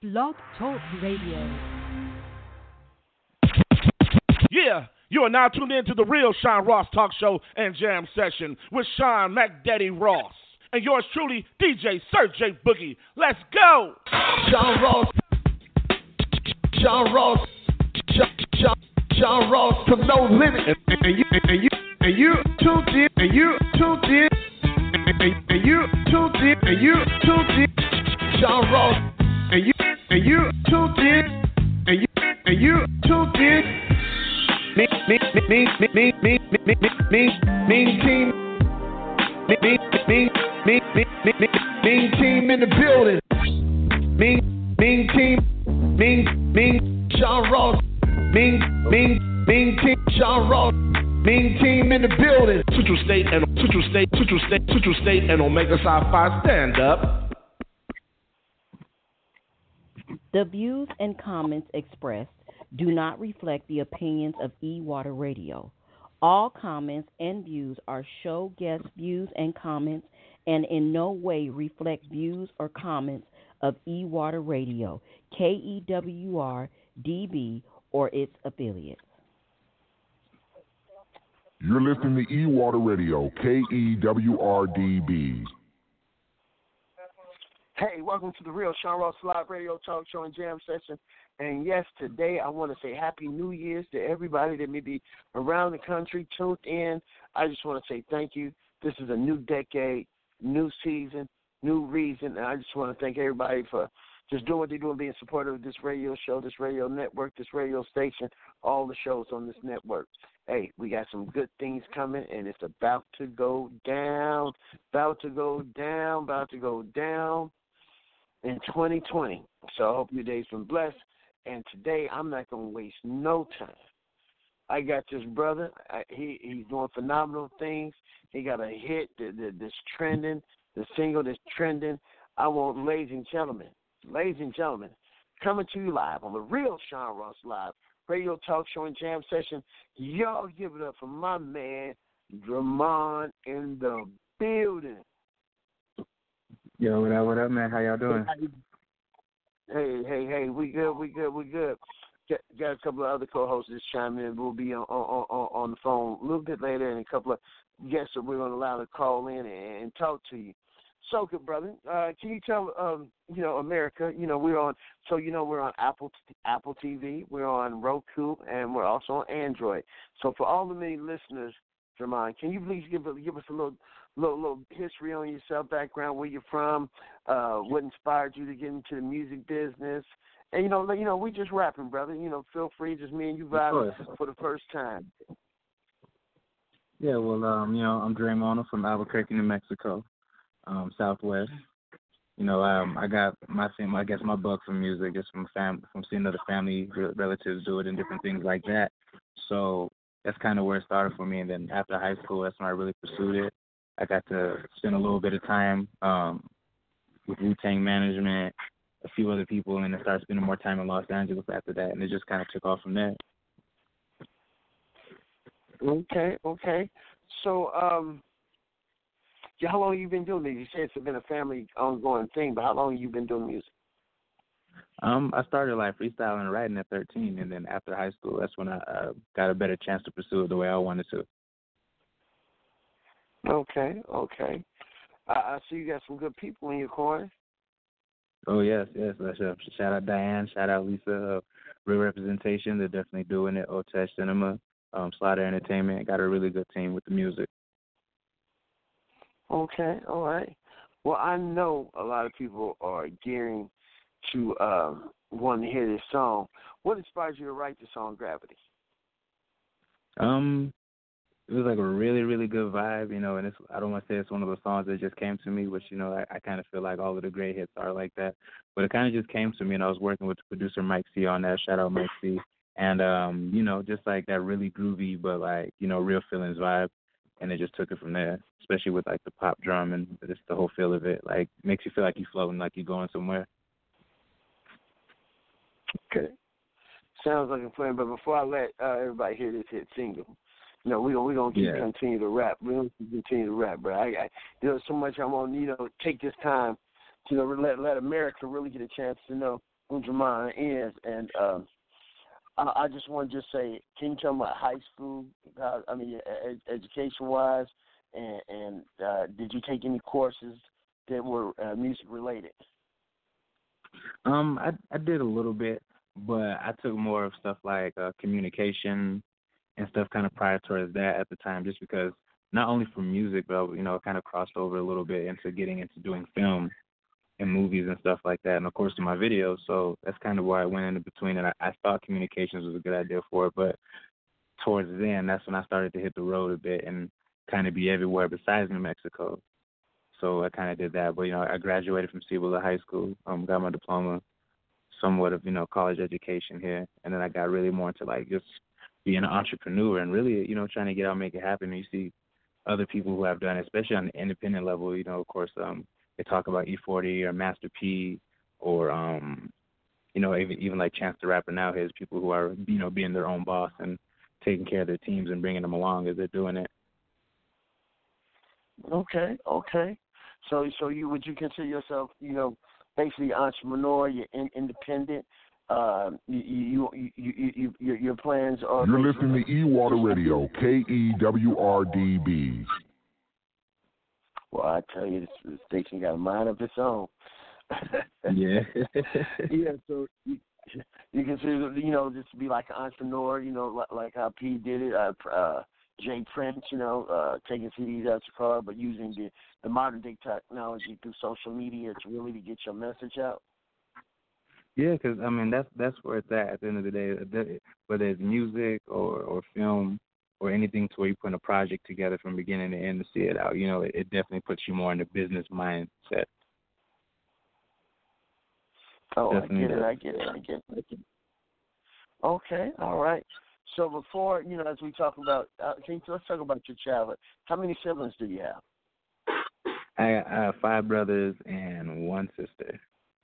Blog Talk Radio. Yeah, you are now tuned in to the real Sean Ross Talk Show and Jam Session with Sean McDaddy Ross. And yours truly, DJ Sir J Boogie. Let's go! Sean Ross. Sean Ross. Sean Ross to no limit. And you tuned in. And you tuned in. And you tuned in. And you tuned in. Sean Ross. And you tuned in. And you tuned in. Mean team. Mean team in the building. Mean team. Mean Sean Ross. Mean team. Sean Ross. Mean team in the building. Central State and Omega Psi Phi stand up. The views and comments expressed do not reflect the opinions of E-Water Radio. All comments and views are show guest views and comments and in no way reflect views or comments of E-Water Radio, KEWR, DB, or its affiliates. You're listening to E-Water Radio, KEWRDB. Hey, welcome to the real Sean Ross Live Radio Talk Show and Jam Session. And yes, today I want to say Happy New Year's to everybody that may be around the country tuned in. I just want to say thank you. This is a new decade, new season, new reason. And I just want to thank everybody for just doing what they're doing, being supportive of this radio show, this radio network, this radio station, all the shows on this network. Hey, we got some good things coming, and it's about to go down, about to go down in 2020. So I hope your day's been blessed. And today I'm not going to waste no time. I got this brother. He's doing phenomenal things. He got a hit that's trending, the single that's trending. I want, ladies and gentlemen, coming to you live on the real Sean Ross Live Radio Talk Show and Jam Session. Y'all give it up for my man, Dramon in the building. Yo, what up, man? How y'all doing? Hey, we good. Got a couple of other co-hosts just chime in. We'll be on the phone a little bit later, and a couple of guests that we're going to allow to call in and talk to you. So good, brother. Can you tell America? We're on Apple TV, we're on Roku, and we're also on Android. So for all the many listeners, Dramon, can you please give us a little history on yourself, background, where you're from, what inspired you to get into the music business, and we just rapping, brother. Feel free, just me and you vibing for the first time. Yeah, well, I'm Draymond from Albuquerque, New Mexico, Southwest. I got my buck from music, just from seeing other family relatives do it and different things like that. So that's kind of where it started for me. And then after high school, that's when I really pursued it. I got to spend a little bit of time with Wu-Tang Management, a few other people, and then I started spending more time in Los Angeles after that, and it just kind of took off from there. Okay. So, how long have you been doing this? You said it's been a family ongoing thing, but how long have you been doing music? I started freestyling and writing at 13, and then after high school, that's when I got a better chance to pursue it the way I wanted to. Okay. I see you got some good people in your corner. Oh, yes. Shout out Diane, shout out Lisa, Real Representation. They're definitely doing it. Otesh Cinema, Slaughter Entertainment. Got a really good team with the music. Okay, all right. Well, I know a lot of people are gearing to want to hear this song. What inspired you to write the song Gravity? It was a really, really good vibe, and I don't want to say it's one of those songs that just came to me, which, I kind of feel like all of the great hits are like that. But it kind of just came to me, and I was working with the producer Mike C on that. Shout out Mike C. And, just that really groovy but, real feelings vibe. And it just took it from there, especially with, the pop drum and just the whole feel of it. Makes you feel like you're floating, like you're going somewhere. Okay. Sounds like a plan. But before I let everybody hear this hit single, we're gonna continue to rap. We're gonna continue to rap, bro. I so much I want take this time to let America really get a chance to know Jamon is, and I just want to just say, can you tell me about high school? Education-wise, and did you take any courses that were music related? I did a little bit, but I took more of stuff like communication and stuff kind of prior towards that at the time, just because not only for music, but it kind of crossed over a little bit into getting into doing film and movies and stuff like that, and of course in my videos. So that's kind of where I went in between, and I thought communications was a good idea for it, but towards then, that's when I started to hit the road a bit and kind of be everywhere besides New Mexico. So I kind of did that, but I graduated from Cibola High School, got my diploma, somewhat of college education here, and then I got really more into like just being an entrepreneur and really trying to get out and make it happen. And you see other people who have done it, especially on the independent level. Of course, they talk about E40 or Master P, or even like Chance the Rapper now has people who are being their own boss and taking care of their teams and bringing them along as they're doing it. Okay. So would you consider yourself basically entrepreneur? You're independent. Your plans are. You're listening to E-Water Radio, KEWRDB. Well, I tell you, this station got a mind of its own. Yeah. Yeah. So you consider, just to be like an entrepreneur, like how P did it, Jay Prince, taking CDs out your car, but using the modern day technology through social media to really get your message out. Yeah, because that's where it's at the end of the day. Whether it's music or film or anything to where you put a project together from beginning to end to see it out, it definitely puts you more in the business mindset. Oh, definitely I get it. Okay, all right. So before, as we talk about, let's talk about your childhood. How many siblings do you have? I have 5 brothers and 1 sister.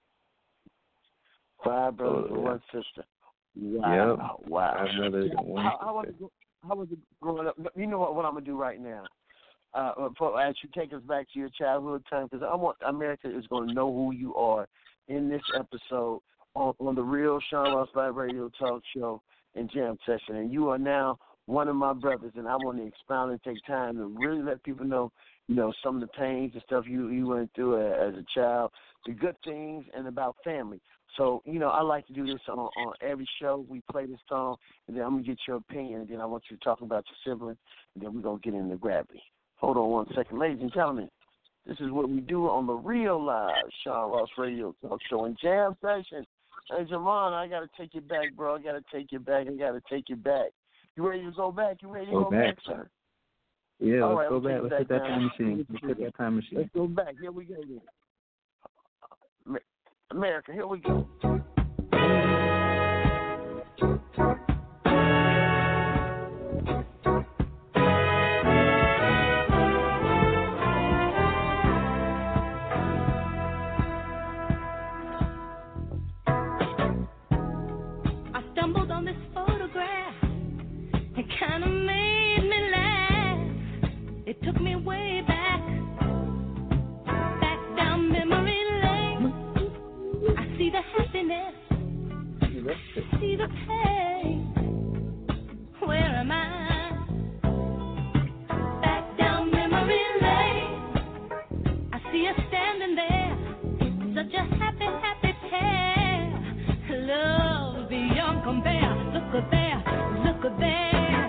5 brothers and 1 sister. Wow. Yep. Wow. 5 brothers and 1 sister. How was it growing up? You know what I'm going to do right now? As you take us back to your childhood time, because I want America is going to know who you are in this episode on the Real Sean Ross Live Radio Talk Show and Jam Session. And you are now one of my brothers, and I want to expound and take time to really let people know, some of the pains and stuff you went through as a child, the good things, and about family. So, I like to do this on every show. We play this song, and then I'm going to get your opinion, and then I want you to talk about your sibling, and then we're going to get into gravity. Hold on one second. Ladies and gentlemen, this is what we do on the Real Live Sean Ross Radio Talk Show and Jam Session. Hey, Jamon, I got to take you back, bro. I got to take you back. You ready to go back? You ready to go back, sir? Yeah, all let's right, go back. Let's hit that time machine. Let's go back. Here we go then. America, here we go. Kinda made me laugh. It took me way back down memory lane. I see the happiness, see the pain. Where am I? Back down memory lane. I see us standing there, such a happy pair. Love beyond compare. Look at there, look at there.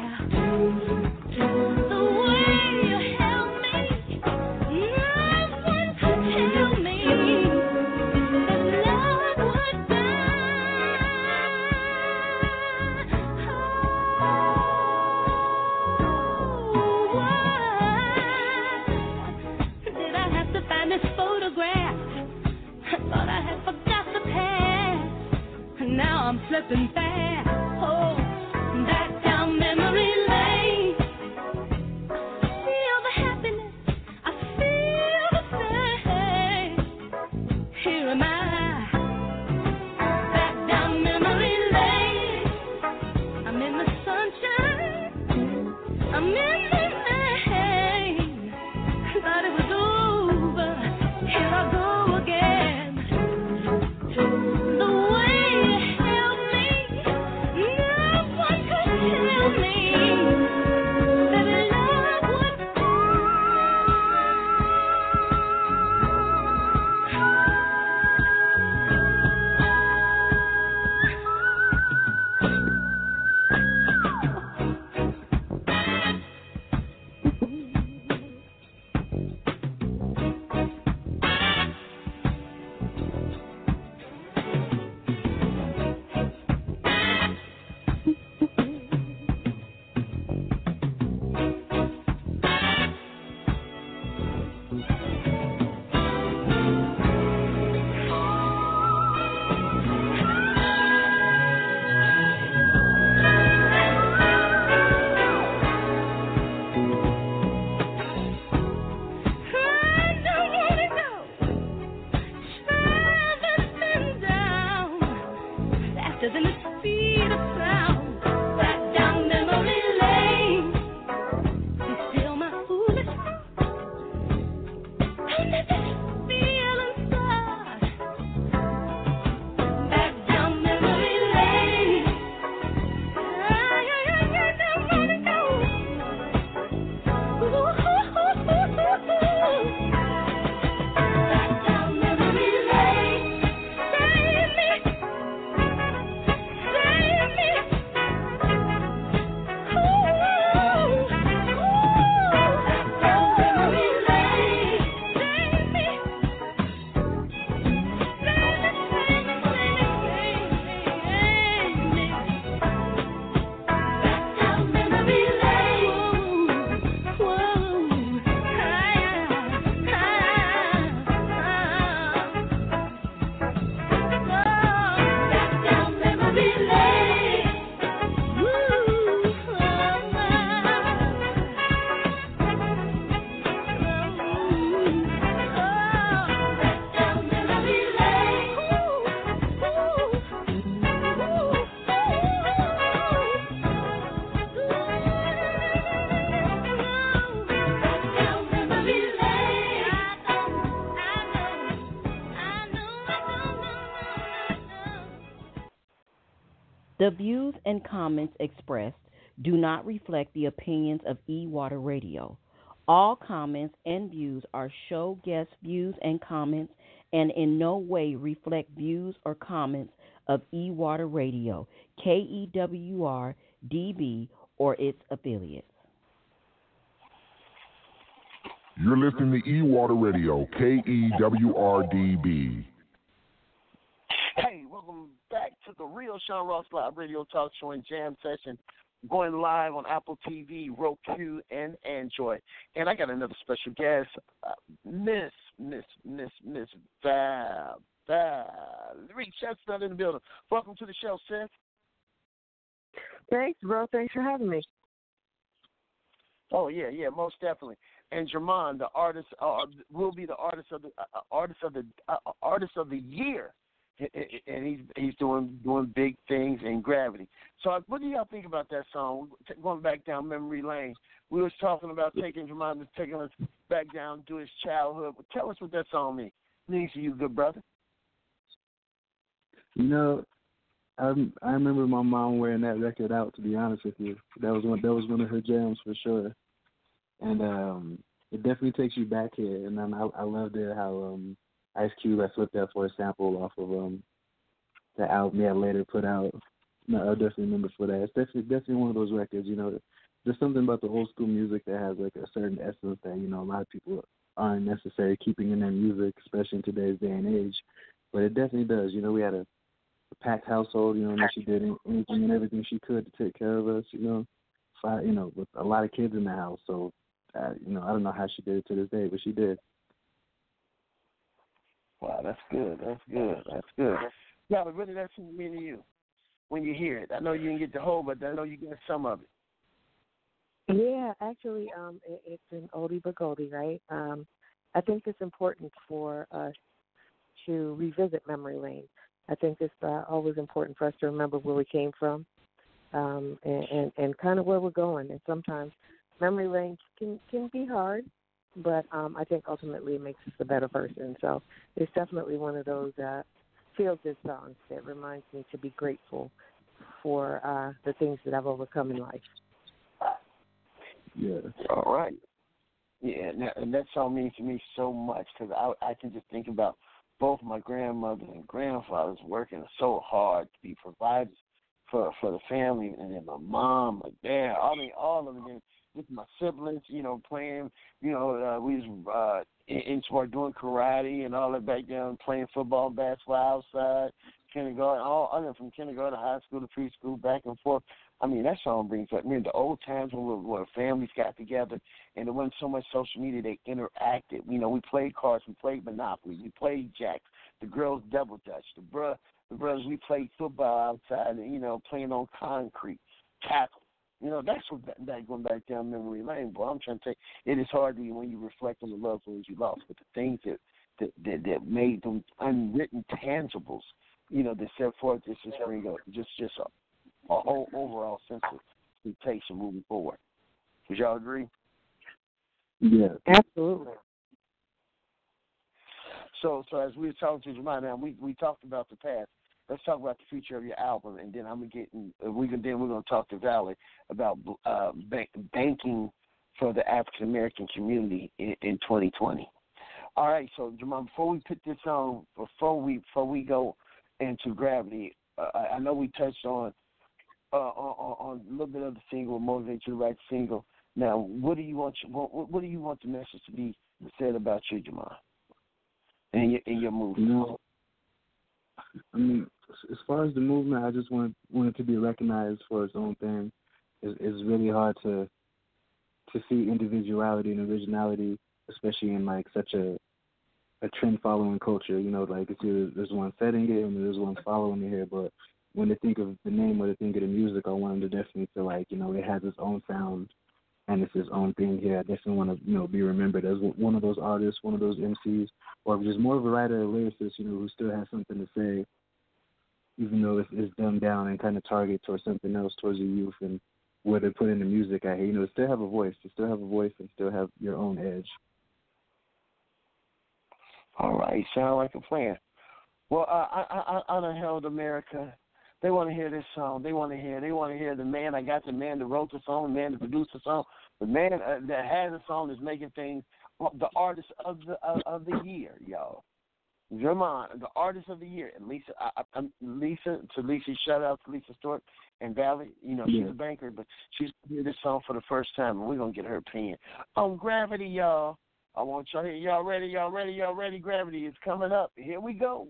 I'm slipping fast, back down memory lane. Feel the happiness, I feel the same. Here am I, back down memory lane. I'm in the sunshine, I'm in the rain. Thought it was over, here I go again. The way Doesn't it feel the sound back down memory lane? You still my foolish heart. Don't let this feel inside. Back down memory lane. Don't wanna go. Back down memory lane. Save me. Save me. Back down memory lane. Save me. The views and comments expressed do not reflect the opinions of E-Water Radio. All comments and views are show guest views and comments and in no way reflect views or comments of E-Water Radio, KEWR, DB, or its affiliates. You're listening to E-Water Radio, KEWRDB. Hey, welcome back to the Real Sean Ross Live Radio Talk Show and Jam Session, going live on Apple TV, Roku, and Android. And I got another special guest, Miss Valerie Chestnut in the building. Welcome to the show, sis. Thanks, bro. Thanks for having me. Oh yeah, most definitely. And Jermon, the artist, will be the artist of the year. And he's doing big things in Gravity. So what do y'all think about that song? Going back down memory lane, we was talking about taking us back down to his childhood. Tell us what that song means to you, good brother. You know, I remember my mom wearing that record out. To be honest with you, that was one of her jams for sure, and it definitely takes you back here. And then I loved it how Ice Cube had flipped that for a sample off of the album he had later put out. No, I definitely remember for that. It's definitely one of those records. You know, there's something about the old school music that has like a certain essence that a lot of people aren't necessarily keeping in their music, especially in today's day and age. But it definitely does. You know, we had a packed household. And she did anything and everything she could to take care of us. With a lot of kids in the house. So, I don't know how she did it to this day, but she did. Wow, that's good. Yeah, but what did that mean to you when you hear it? I know you didn't get the whole, but I know you got some of it. Yeah, actually, it's an oldie but goldie, right? I think it's important for us to revisit memory lane. I think it's always important for us to remember where we came from and kind of where we're going. And sometimes memory lane can be hard, but I think ultimately it makes us a better person. So it's definitely one of those feel-good songs that reminds me to be grateful for the things that I've overcome in life. Yeah. All right. Yeah, and that song means to me so much because I can just think about both my grandmother and grandfathers working so hard to be providers for the family, and then my mom, my dad, all of them. With my siblings, playing, we was into doing karate and all that back down, playing football and basketball outside, kindergarten, all other from kindergarten to high school to preschool, back and forth. I mean, that song brings up the old times when families got together and there wasn't so much social media. They interacted. We played cards, we played Monopoly, we played Jacks, the girls double dutch, the brothers, we played football outside, playing on concrete, tackle. That's what that going back down memory lane, boy. I'm trying to tell you, it is hard to when you reflect on the loved ones you lost, but the things that made them unwritten tangibles that set forth just to bring up just a whole overall sense of expectation moving forward. Would y'all agree? Yeah. Absolutely. So as we were talking to Jamal now, we talked about the past. Let's talk about the future of your album, and then we're gonna talk to Valerie about banking for the African American community in 2020. All right, so Jamal, before we put this on, before we go into Gravity, I know we touched on a little bit of the single, Motivate You to Write the Single. Now, what do you want the message to be said about you, Jamal, and your movement? I mean, as far as the movement, I just want it to be recognized for its own thing. It's really hard to see individuality and originality, especially in like such a trend following culture. Like it's either there's one setting it and there's one following it here. But when they think of the name or they think of the music, I want them to definitely feel like it has its own sound and it's its own thing here. I definitely want to be remembered as one of those artists, one of those MCs, or just more of a writer or lyricist, who still has something to say, even though it's dumbed down and kind of targeted towards something else, towards the youth and where they put in the music. Still have a voice. You still have a voice and still have your own edge. All right, sound like a plan. Well, I done held America. They want to hear this song. They want to hear the man. I got the man that wrote the song, the man that produced the song, the man that has the song is making things. The artist of the year, y'all. Jermon, the artist of the year, and Lisa. Lisa, shout out to Lisa Stewart and Valley. She's a banker, but she's hear this song for the first time, and we're gonna get her opinion on Gravity, y'all. I want y'all here. Y'all ready? Gravity is coming up. Here we go.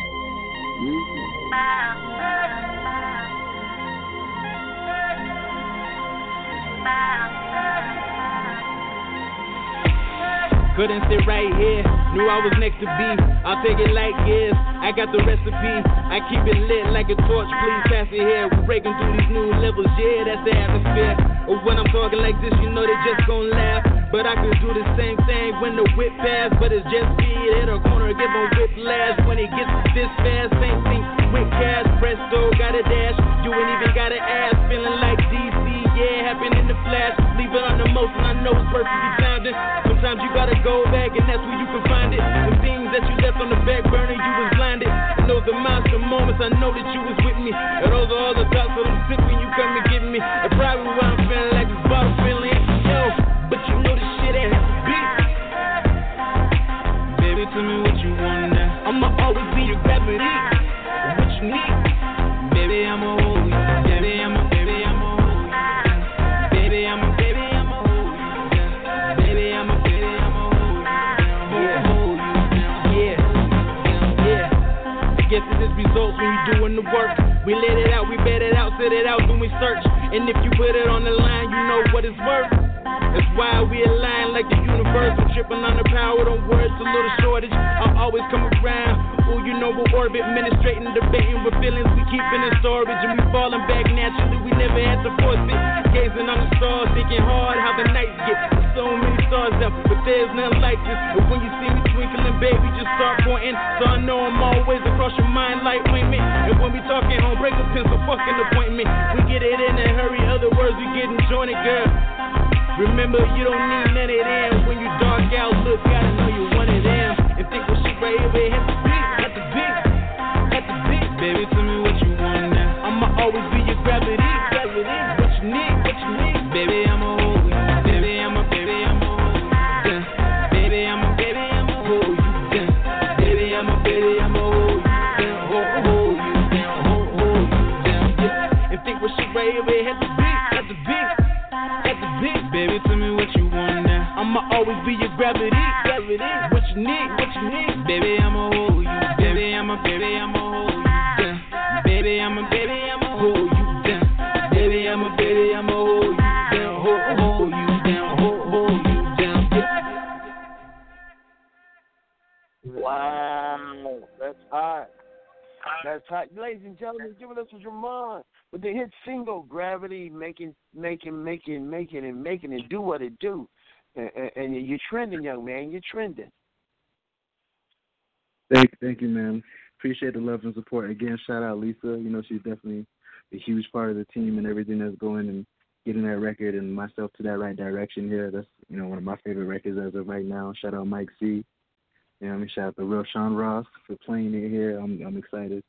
Couldn't sit right here, knew I was next to be. I'll take it like yes, I got the recipe. I keep it lit like a torch, please pass it here. We're breaking through these new levels, yeah, that's the atmosphere. Or when I'm talking like this, they just gon' laugh. But I could do the same thing when the whip pass. But it's just speed, hit a corner, give a whiplash. When it gets this fast, same thing with cash. Presto, got a dash, you ain't even got an ass. Feeling like DC, yeah, happen in the flash. Leave it on the motion, I know it's perfectly sounding. Sometimes you gotta go back and that's where you can find it. The things that you left on the back burner, you was blinded. And those are milestone moments, I know that you was with me. And those are all the thoughts that I'm sick when you come and get me. And probably why I'm feeling like this bottle feeling, yo. But you know this shit ain't have to be. Baby, tell me what you want now. I'ma always be your gravity. What you need, baby, I'ma hold you. Baby, I'ma hold you. Baby, I'ma hold you. Baby, I'ma hold you. Yeah. I guess it is results when you doing the work. We let it out, we bet it out, set it out, then we search. And if you put it on the line, you know what it's worth. That's why we align like the universe. I'm tripping on the power, don't words, a little shortage. I'll always come around. Ooh, we're orbit, ministrating, debating with feelings we keeping in storage. And we falling back naturally, we never had to force it. Gazing on the stars, thinking hard how the nights get. There's so many stars out, but there's none like this. But when you see me twinkling, baby, just start pointing. So I know I'm always across your mind like ointment. And when we talking home, break a pencil, fucking appointment. We get it in a hurry, other words, we getting jointed, girl. Remember, you don't need none of them. When you dark out, look, gotta know you one of them. And think what shit right here, it had to be. Baby, tell me what you want now. I'ma always be your gravity. What you need. Baby, I'ma hold you. Baby, I'ma hold you down. Baby, I'ma hold you down. Baby, I'ma hold you down. Hold you down. Yeah. And think what shit right here, it had to be. Baby, tell me what you want now. I'ma always be your gravity. What you need. Baby, I'ma hold you. Baby, I'ma hold you down. Baby, I'ma hold you down. Baby, I'ma hold you down. Hold you down. Wow, that's hot. Ladies and gentlemen, give it up to Jermon with the hit single Gravity, making it do what it do. And you're trending, young man. You're trending. Thank you, man. appreciate the love and support. Again, shout out Lisa. You know, she's definitely a huge part of the team and everything that's going and getting that record and myself to that right direction here. That's, you know, one of my favorite records as of right now. Shout out Mike C. You know what I mean? Shout out the real Sean Ross for playing it here. I'm excited.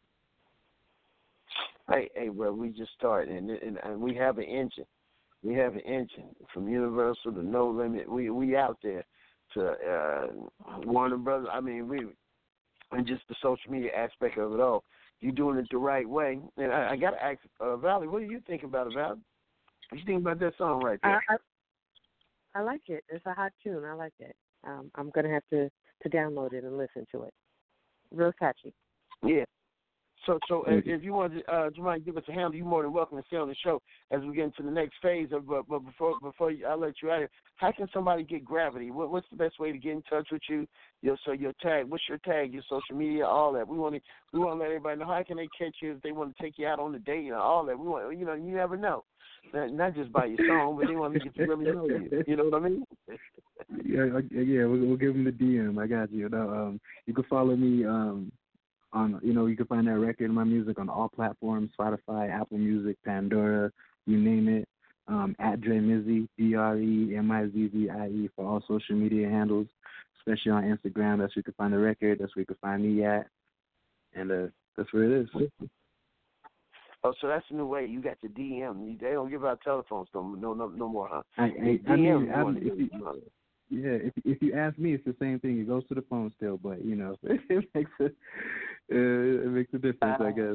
Hey, well, we just started, and we have an engine. We have an engine from Universal to No Limit. We out there to Warner Brothers. I mean, and just the social media aspect of it all. You're doing it the right way. And I got to ask Valerie, what do you think about it, Valerie? What do you think about that song right there? I like it. It's a hot tune. I like it. I'm going to have to download it and listen to it. Real catchy. Yeah. So if you want to, Jermaine, give us a handle, you're more than welcome to stay on the show as we get into the next phase. But before I let you out here, how can somebody get Gravity? What's the best way to get in touch with you? Your tag, what's your tag, your social media, all that. We want to let everybody know how can they catch you if they want to take you out on the date and all that. We want, you never know. Not just by your song, but they want to get to really know you. You know what I mean? Yeah. We'll give them the DM. I got you. You can follow me. You can find that record and my music on all platforms: Spotify, Apple Music, Pandora, you name it. At Dre Mizzy, DREMIZZIE for all social media handles, especially on Instagram. That's where you can find the record. That's where you can find me at, and that's where it is. Oh, so that's the new way. You got the DM. They don't give out telephones no more, huh? If you ask me, it's the same thing. It goes to the phone still, but it makes a difference, I guess.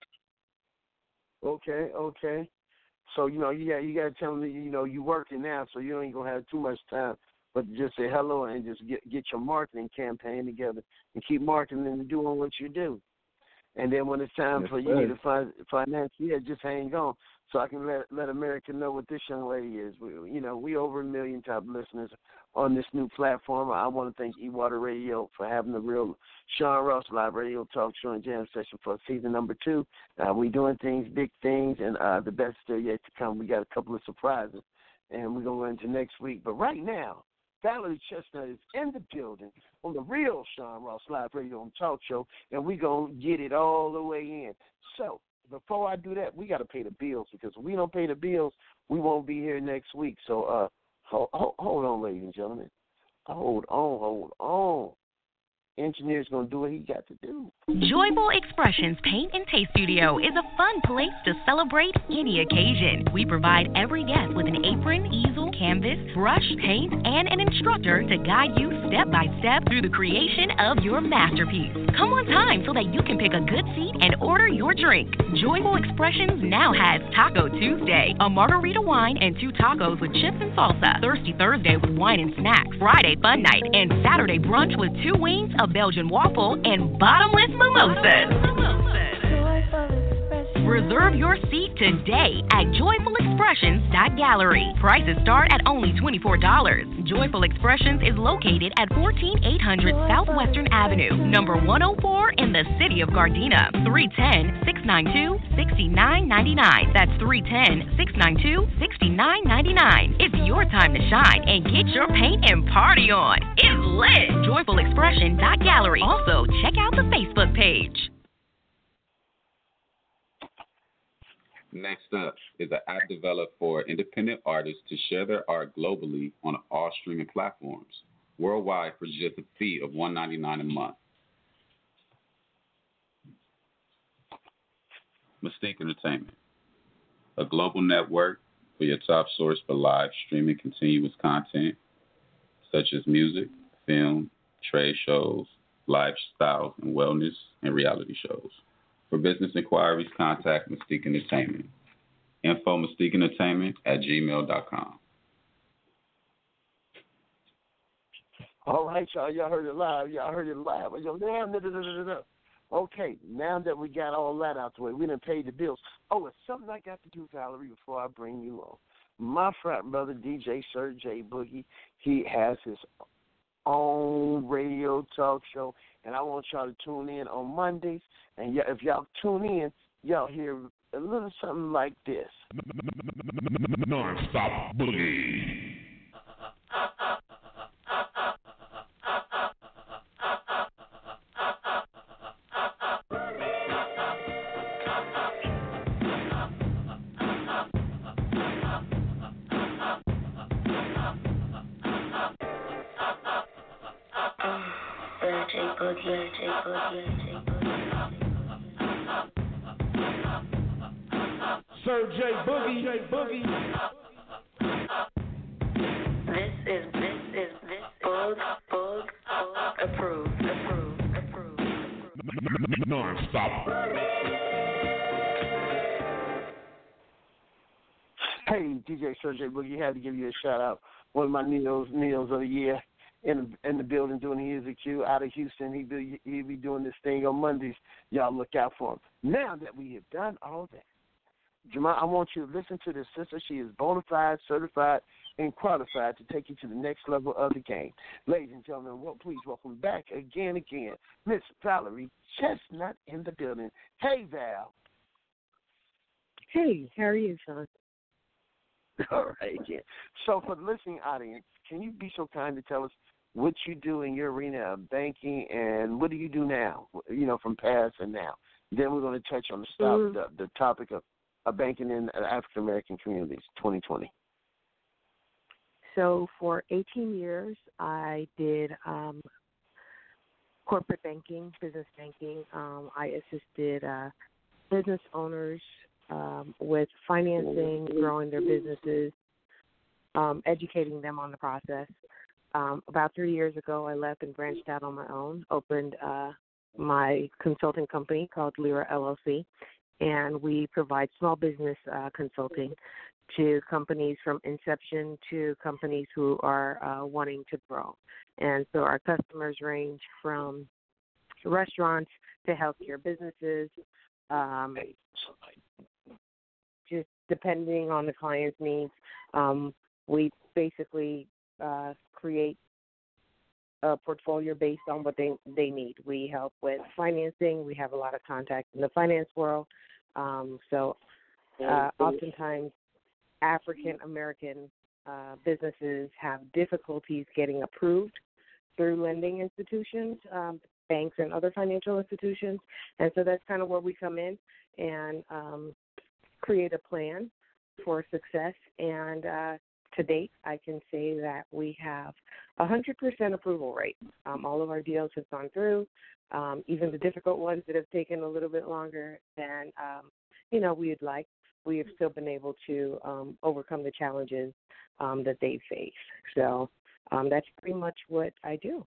Okay. So you got to tell them you working now, so you ain't gonna have too much time, but just say hello and just get your marketing campaign together and keep marketing and doing what you do. And then when it's time for you to finance, just hang on, so I can let America know what this young lady is. We over 1 million top listeners on this new platform. I want to thank eWater Radio for having the real Sean Ross live radio talk show and jam session for season number 2. We doing things, big things, and the best still yet to come. We got a couple of surprises, and we're going to go into next week. But right now, Valerie Chestnut is in the building on the real Sean Ross live radio and talk show, and we're going to get it all the way in. So before I do that, we got to pay the bills, because if we don't pay the bills, we won't be here next week. So hold on, ladies and gentlemen. Hold on. Engineer's going to do what he got to do. Joyful Expressions Paint and Taste Studio is a fun place to celebrate any occasion. We provide every guest with an apron, easel, canvas, brush, paint, and an instructor to guide you step by step through the creation of your masterpiece. Come on time so that you can pick a good seat and order your drink. Joyful Expressions now has Taco Tuesday, a margarita wine and 2 tacos with chips and salsa. Thirsty Thursday with wine and snacks. Friday fun night and Saturday brunch with 2 wings, a Belgian waffle, and bottomless mimosas. Reserve your seat today at joyfulexpressions.gallery. Prices start at only $24. Joyful Expressions is located at 14800 Southwestern Avenue, number 104 in the city of Gardena. 310-692-6999. That's 310-692-6999. It's your time to shine and get your paint and party on. It's lit. joyfulexpression.gallery. Also, check out the Facebook page. Next up is an app developed for independent artists to share their art globally on all streaming platforms worldwide for just a fee of $1.99 a month. Mystique Entertainment, a global network for your top source for live streaming continuous content such as music, film, trade shows, lifestyle and wellness, and reality shows. For business inquiries, contact Mystique Entertainment. Info mystiqueentertainment@gmail.com. All right, y'all. Y'all heard it live. Okay, now that we got all that out the way, we done paid the bills. Oh, it's something I got to do, Valerie, before I bring you on. My frat brother, DJ Sir J Boogie, he has his own radio talk show, and I want y'all to tune in on Mondays. And if y'all tune in, y'all hear a little something like this. Non-stop boogie. Sir J Boogie. This is Bug approved. Non-stop. Hey, DJ Sir J Boogie, had to give you a shout out. One of my Neos of the year in the building doing his EQ out of Houston. He'll be doing this thing on Mondays. Y'all look out for him. Now that we have done all that, Jamal, I want you to listen to this sister. She is bona fide, certified, and qualified to take you to the next level of the game. Ladies and gentlemen, please welcome back again, Miss Valerie Chestnut in the building. Hey, Val. Hey, how are you, Sean? All right, yeah. So for the listening audience, can you be so kind to tell us what you do in your arena of banking and what do you do now, from past and now? Then we're going to touch on the topic of banking in African American communities, 2020. So for 18 years, I did corporate banking, business banking. I assisted business owners with financing, growing their businesses, educating them on the process. About 3 years ago, I left and branched out on my own, opened my consulting company called Lyra LLC, and we provide small business consulting to companies from inception to companies who are wanting to grow. And so our customers range from restaurants to healthcare businesses, just depending on the client's needs. We basically create a portfolio based on what they need. We help with financing. We have a lot of contacts in the finance world. Oftentimes, African American businesses have difficulties getting approved through lending institutions, banks and other financial institutions. And so that's kind of where we come in and create a plan for success. And to date, I can say that we have 100% approval rate. All of our deals have gone through, even the difficult ones that have taken a little bit longer than we'd like. We have still been able to overcome the challenges that they face. So that's pretty much what I do.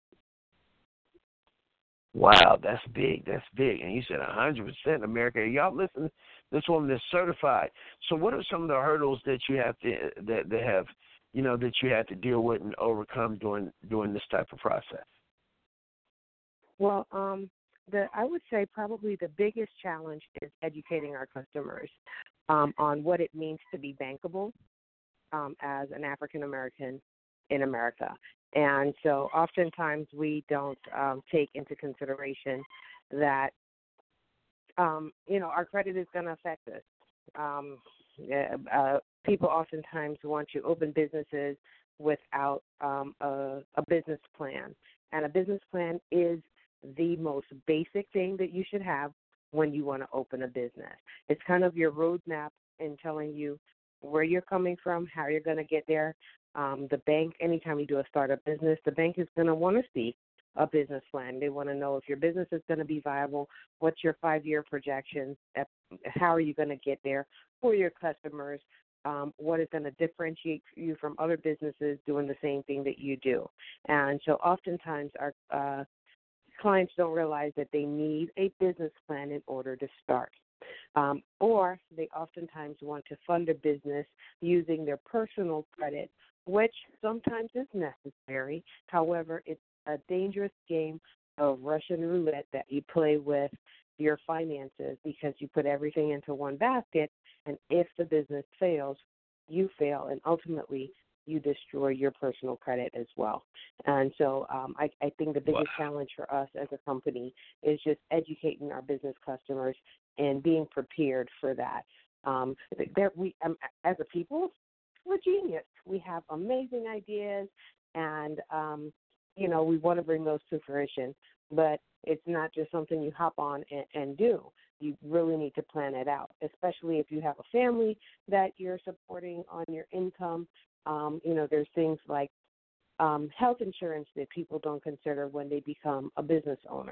Wow, that's big. That's big. And you said 100% America. Y'all listen, this woman is certified. So what are some of the hurdles that you have to that you have to deal with and overcome during this type of process? Well, I would say probably the biggest challenge is educating our customers on what it means to be bankable as an African American in America. And so oftentimes we don't take into consideration that, our credit is going to affect us. People oftentimes want to open businesses without a business plan. And a business plan is the most basic thing that you should have when you want to open a business. It's kind of your roadmap in telling you where you're coming from, how you're going to get there. The bank, anytime you do a startup business, the bank is going to want to see a business plan. They want to know if your business is going to be viable, what's your 5-year projections, how are you going to get there for your customers, what is going to differentiate you from other businesses doing the same thing that you do. And so oftentimes our clients don't realize that they need a business plan in order to start. Or they oftentimes want to fund a business using their personal credit, which sometimes is necessary. However, it's a dangerous game of Russian roulette that you play with your finances because you put everything into one basket, and if the business fails, you fail, and ultimately you destroy your personal credit as well. And so I think the biggest challenge for us as a company is just educating our business customers and being prepared for that. As a people, we're genius. We have amazing ideas, and, we want to bring those to fruition. But it's not just something you hop on and do. You really need to plan it out, especially if you have a family that you're supporting on your income. There's things like health insurance that people don't consider when they become a business owner.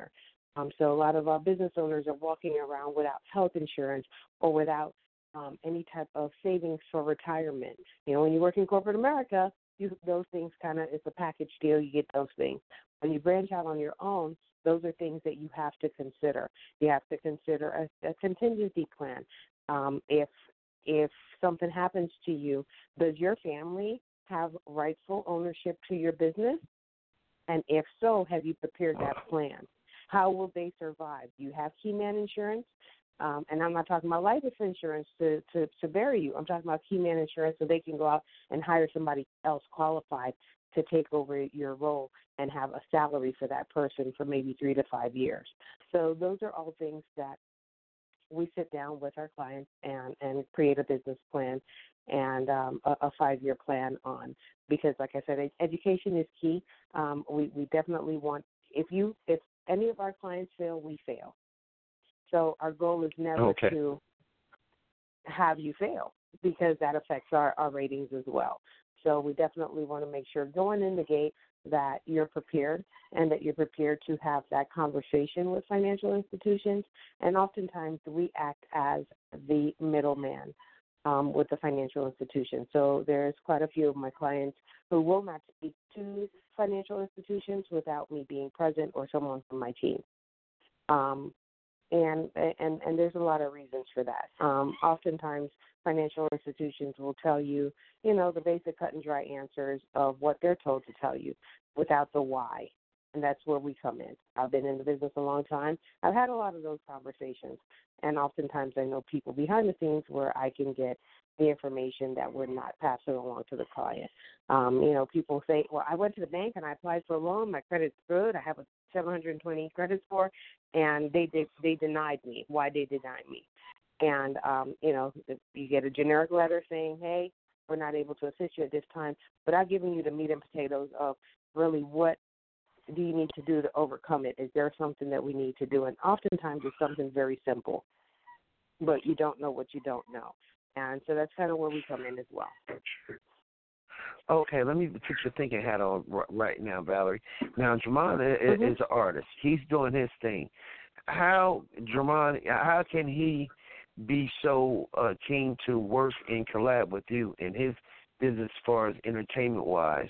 So a lot of our business owners are walking around without health insurance or without any type of savings for retirement. You know, when you work in corporate America, those things kind of, it's a package deal. You get those things. When you branch out on your own, those are things that you have to consider. You have to consider a contingency plan. If something happens to you, does your family have rightful ownership to your business? And if so, have you prepared that plan? How will they survive? Do you have key man insurance? And I'm not talking about life insurance to bury you. I'm talking about key man insurance so they can go out and hire somebody else qualified to take over your role and have a salary for that person for maybe 3 to 5 years. So those are all things that we sit down with our clients and create a business plan and a 5-year plan on. Because, like I said, education is key. We definitely want, if any of our clients fail, we fail. So our goal is never to have you fail because that affects our ratings as well. So we definitely want to make sure going in the gate that you're prepared and that you're prepared to have that conversation with financial institutions. And oftentimes we act as the middleman with the financial institution. So there's quite a few of my clients who will not speak to financial institutions without me being present or someone from my team. And there's a lot of reasons for that. Oftentimes, financial institutions will tell you, the basic cut and dry answers of what they're told to tell you without the why. And that's where we come in. I've been in the business a long time. I've had a lot of those conversations. And oftentimes I know people behind the scenes where I can get the information that we're not passing along to the client. People say, well, I went to the bank and I applied for a loan. My credit's good. I have a 720 credit score, and they denied me. Why they denied me? And, you get a generic letter saying, hey, we're not able to assist you at this time, but I've given you the meat and potatoes of really what do you need to do to overcome it? Is there something that we need to do? And oftentimes it's something very simple, but you don't know what you don't know. And so that's kind of where we come in as well. Okay, let me put your thinking hat on right now, Valerie. Now, Dramon is an artist. He's doing his thing. How can he be so keen to work and collab with you in his business as far as entertainment-wise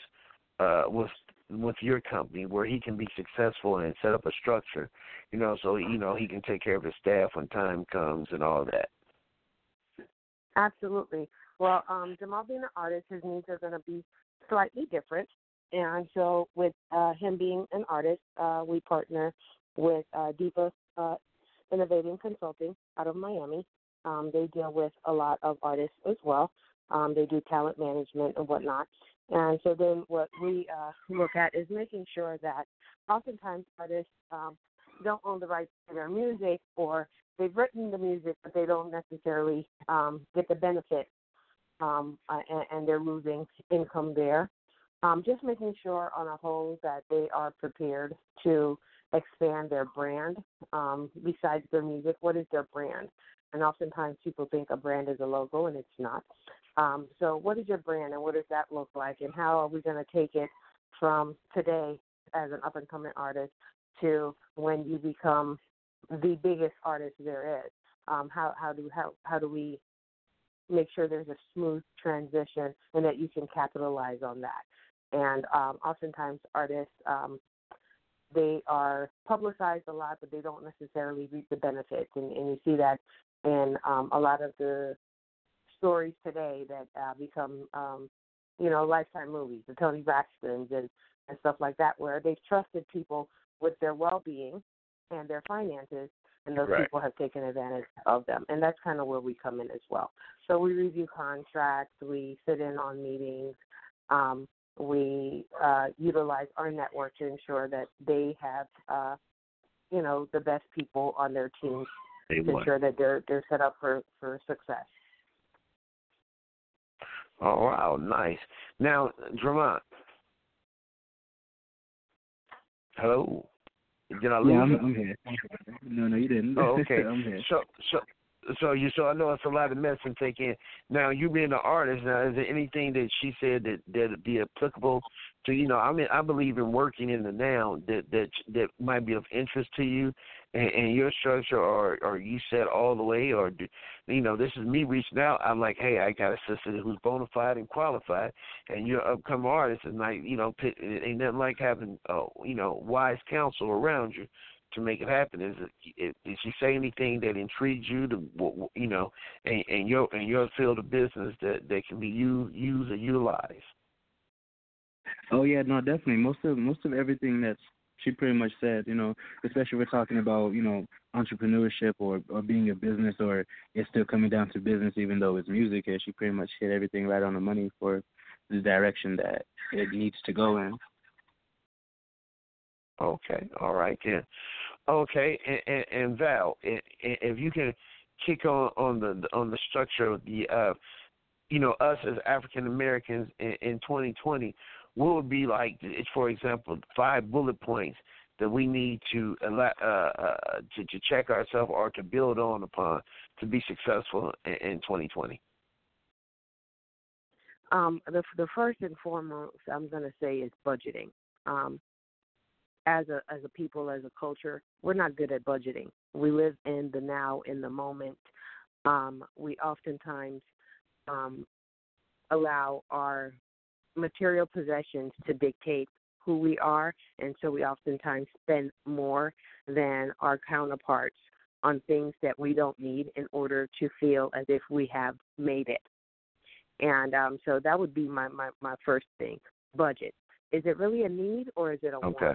with your company where he can be successful and set up a structure, so, he can take care of his staff when time comes and all that? Absolutely. Well, Jamal being an artist, his needs are going to be slightly different. And so with him being an artist, we partner with Diva Innovating Consulting out of Miami. They deal with a lot of artists as well. They do talent management and whatnot. And so then what we look at is making sure that oftentimes artists don't own the rights to their music, or they've written the music, but they don't necessarily get the benefit, and they're losing income there. Just making sure on a whole that they are prepared to expand their brand. Besides their music, what is their brand? And oftentimes people think a brand is a logo, and it's not. So what is your brand, and what does that look like, and how are we going to take it from today as an up-and-coming artist to when you become the biggest artist there is? How do we make sure there's a smooth transition and that you can capitalize on that? And oftentimes artists, they are publicized a lot, but they don't necessarily reap the benefits. And you see that in a lot of the stories today that become, Lifetime movies, the Tony Braxtons and stuff like that, where they've trusted people with their well-being and their finances, and those people have taken advantage of them. And that's kind of where we come in as well. So we review contracts, we sit in on meetings, we utilize our network to ensure that they have, the best people on their teams to ensure that they're set up for success. Oh, wow, nice. Now, Dramon. Hello? Did I lose you? I'm here. No, you didn't. Oh, okay. I'm here. So I know it's a lot of medicine to take in. Now, you being an artist, now is there anything that she said that'd be applicable to, I mean, I believe in working in the now that might be of interest to you and your structure, or you set all the way, or this is me reaching out. I'm like, hey, I got a sister who's bona fide and qualified, and you're an upcoming artist, and like, ain't nothing like having wise counsel around you to make it happen. Did she say anything that intrigued you to, and your field of business that can be used or utilized? Oh yeah, no, definitely. Most of everything that she pretty much said, especially we're talking about, entrepreneurship or being a business, or it's still coming down to business even though it's music. And she pretty much hit everything right on the money for the direction that it needs to go in. Okay, all right, then. Okay, and Val, if you can kick on the structure of the, us as African Americans in 2020, what would be like, for example, 5 bullet points that we need to check ourselves or to build on upon to be successful in 2020? The first and foremost I'm going to say is budgeting. As a people, as a culture, we're not good at budgeting. We live in the now, in the moment. We oftentimes allow our material possessions to dictate who we are, and so we oftentimes spend more than our counterparts on things that we don't need in order to feel as if we have made it. And so that would be my first thing, budget. Is it really a need or is it a want?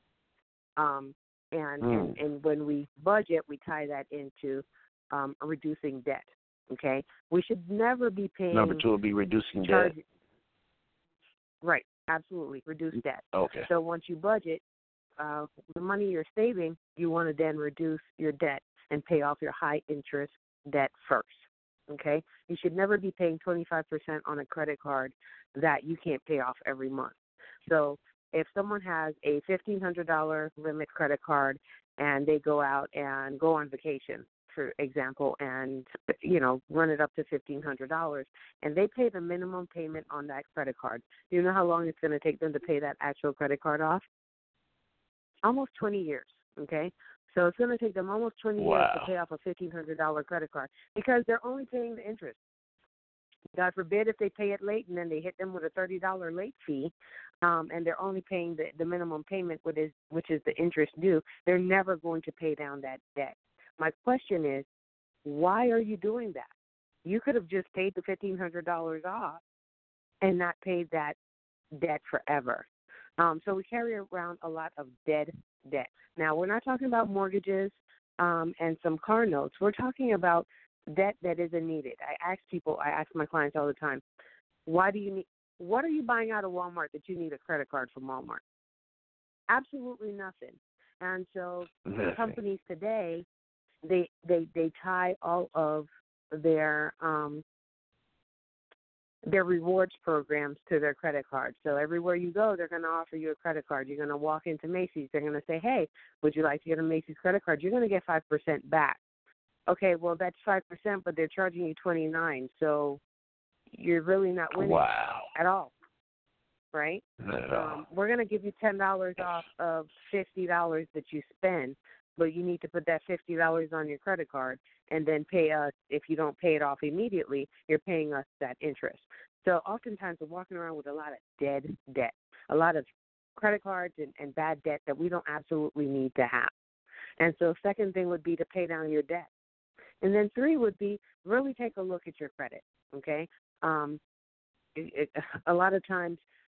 And when we budget, we tie that into reducing debt. Okay, we should never be paying. Number 2 will be reducing debt. Right, absolutely, reduce debt. Okay. So once you budget, the money you're saving, you want to then reduce your debt and pay off your high interest debt first. Okay, you should never be paying 25% on a credit card that you can't pay off every month. So if someone has a $1,500 limit credit card and they go out and go on vacation, for example, and, run it up to $1,500, and they pay the minimum payment on that credit card, do you know how long it's going to take them to pay that actual credit card off? Almost 20 years, okay? So it's going to take them almost 20 years to pay off a $1,500 credit card because they're only paying the interest. God forbid if they pay it late and then they hit them with a $30 late fee, and they're only paying the minimum payment, which is the interest due, they're never going to pay down that debt. My question is, why are you doing that? You could have just paid the $1,500 off and not paid that debt forever. So we carry around a lot of dead debt. Now, we're not talking about mortgages and some car notes. We're talking about debt that isn't needed. I ask my clients all the time, what are you buying out of Walmart that you need a credit card from Walmart? Absolutely nothing. And so companies today, they tie all of their rewards programs to their credit cards. So everywhere you go, they're going to offer you a credit card. You're going to walk into Macy's. They're going to say, hey, would you like to get a Macy's credit card? You're going to get 5% back. Okay, well, that's 5%, but they're charging you $29, so you're really not winning at all, right? We're going to give you $10 off of $50 that you spend, but you need to put that $50 on your credit card and then pay us. If you don't pay it off immediately, you're paying us that interest. So oftentimes we're walking around with a lot of dead debt, a lot of credit cards and bad debt that we don't absolutely need to have. And so second thing would be to pay down your debt. And then 3 would be really take a look at your credit, okay? A lot of times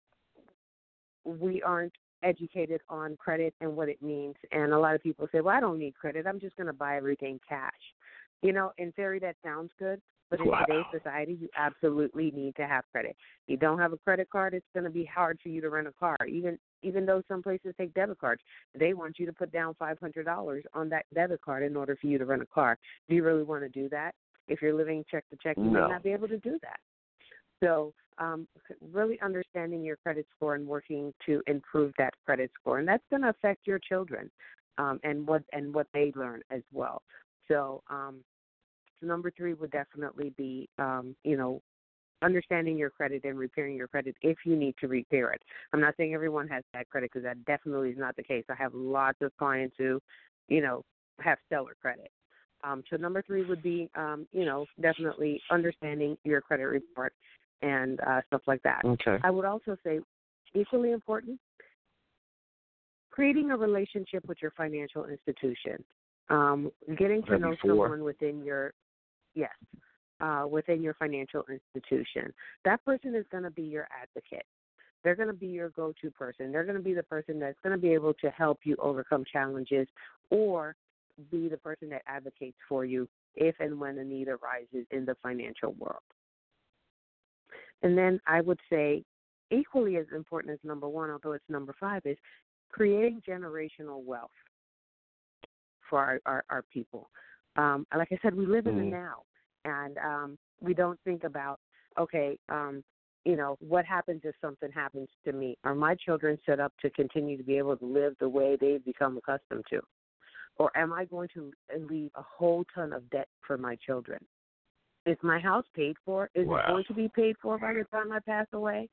we aren't educated on credit and what it means. And a lot of people say, well, I don't need credit. I'm just going to buy everything cash. In theory, that sounds good. But in today's society, you absolutely need to have credit. You don't have a credit card, it's going to be hard for you to rent a car. Even though some places take debit cards, they want you to put down $500 on that debit card in order for you to rent a car. Do you really want to do that? If you're living check to check, you may not be able to do that. So really understanding your credit score and working to improve that credit score. And that's going to affect your children and what they learn as well. So number 3 would definitely be, understanding your credit and repairing your credit if you need to repair it. I'm not saying everyone has bad credit because that definitely is not the case. I have lots of clients who, have stellar credit. So number 3 would be, definitely understanding your credit report and stuff like that. Okay. I would also say, equally important, creating a relationship with your financial institution. Getting to know someone within your financial institution. That person is going to be your advocate. They're going to be your go-to person. They're going to be the person that's going to be able to help you overcome challenges or be the person that advocates for you if and when a need arises in the financial world. And then I would say equally as important as number 1, although it's number 5, is creating generational wealth for our people. Like I said, we live in the now, and we don't think about, what happens if something happens to me? Are my children set up to continue to be able to live the way they've become accustomed to? Or am I going to leave a whole ton of debt for my children? Is my house paid for? Is it going to be paid for by the time I pass away?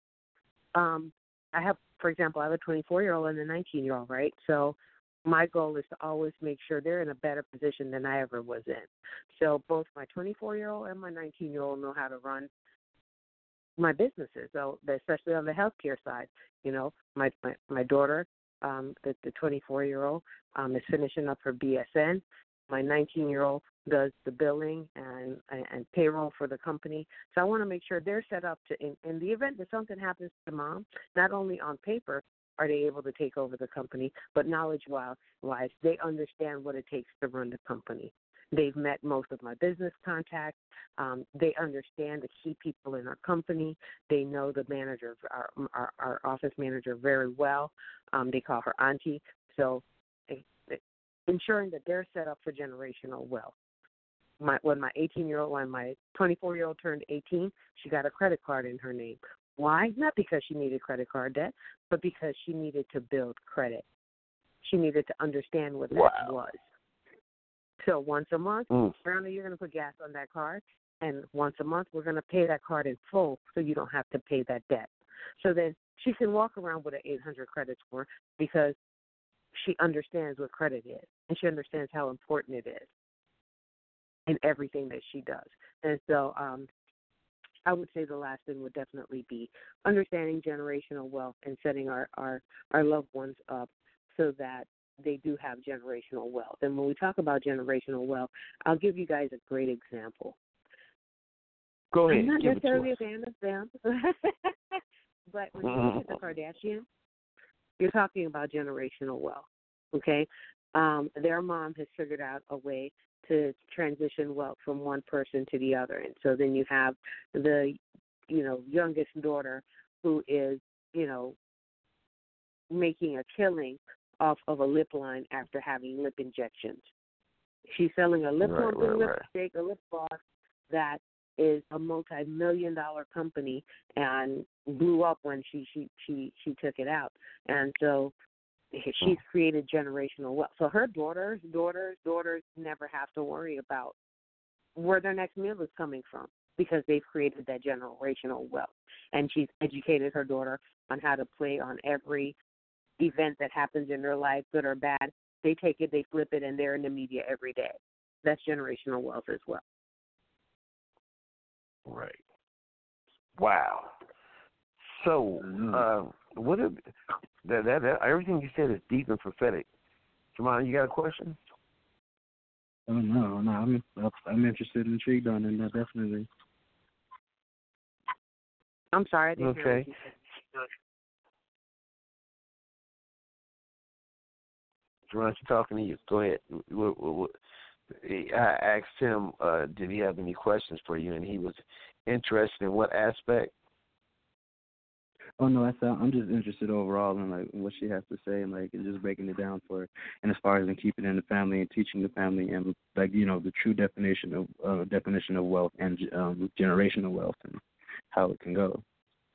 For example, I have a 24-year-old and a 19-year-old, right? So my goal is to always make sure they're in a better position than I ever was in. So both my 24-year-old and my 19-year-old know how to run my businesses, so especially on the healthcare side. My daughter, the 24-year-old, is finishing up her BSN. My 19-year-old does the billing and payroll for the company. So I want to make sure they're set up to, in the event that something happens to mom, not only on paper are they able to take over the company, but knowledge-wise, they understand what it takes to run the company. They've met most of my business contacts. They understand the key people in our company. They know the manager, our office manager, very well. They call her auntie. So ensuring that they're set up for generational wealth. When my 24-year-old turned 18, she got a credit card in her name. Why? Not because she needed credit card debt, but because she needed to build credit. She needed to understand what that was. So once a month, Brownie, you're going to put gas on that card, and once a month we're going to pay that card in full so you don't have to pay that debt. So then she can walk around with an 800 credit score because she understands what credit is, and she understands how important it is in everything that she does. And so I would say the last thing would definitely be understanding generational wealth and setting our loved ones up so that they do have generational wealth. And when we talk about generational wealth, I'll give you guys a great example. Go ahead. I'm not necessarily a fan of them, but when you look at the Kardashians, you're talking about generational wealth, okay? Their mom has figured out a way to transition wealth from one person to the other. And so then you have the, youngest daughter who is, making a killing off of a lip line after having lip injections. She's selling a lip plumping lipstick, a lip gloss that is a multi-million-dollar company and blew up when she took it out. And so she's created generational wealth. So her daughters never have to worry about where their next meal is coming from because they've created that generational wealth. And she's educated her daughter on how to play on every event that happens in their life, good or bad. They take it, they flip it, and they're in the media every day. That's generational wealth as well. Right. Wow. So, everything you said is deep and prophetic. Jamon, you got a question? Oh no, I'm interested and intrigued on it. Definitely. I'm sorry, I didn't hear what you said. Jamon, she's talking to you. Go ahead. I asked him, did he have any questions for you, and he was interested in what aspect? Oh no, I'm just interested overall in like what she has to say and just breaking it down for her. And as far as in keeping it in the family and teaching the family and the true definition of wealth and generational wealth and how it can go.